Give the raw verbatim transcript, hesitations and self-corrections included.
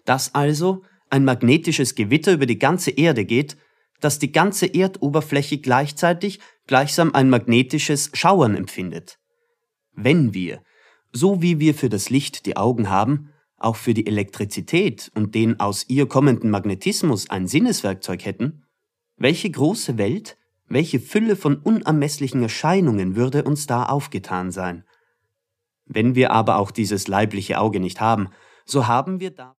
Dass also ein magnetisches Gewitter über die ganze Erde geht, das die ganze Erdoberfläche gleichzeitig gleichsam ein magnetisches Schauern empfindet. Wenn wir, so wie wir für das Licht die Augen haben, auch für die Elektrizität und den aus ihr kommenden Magnetismus ein Sinneswerkzeug hätten, welche große Welt, welche Fülle von unermesslichen Erscheinungen würde uns da aufgetan sein. Wenn wir aber auch dieses leibliche Auge nicht haben, so haben wir da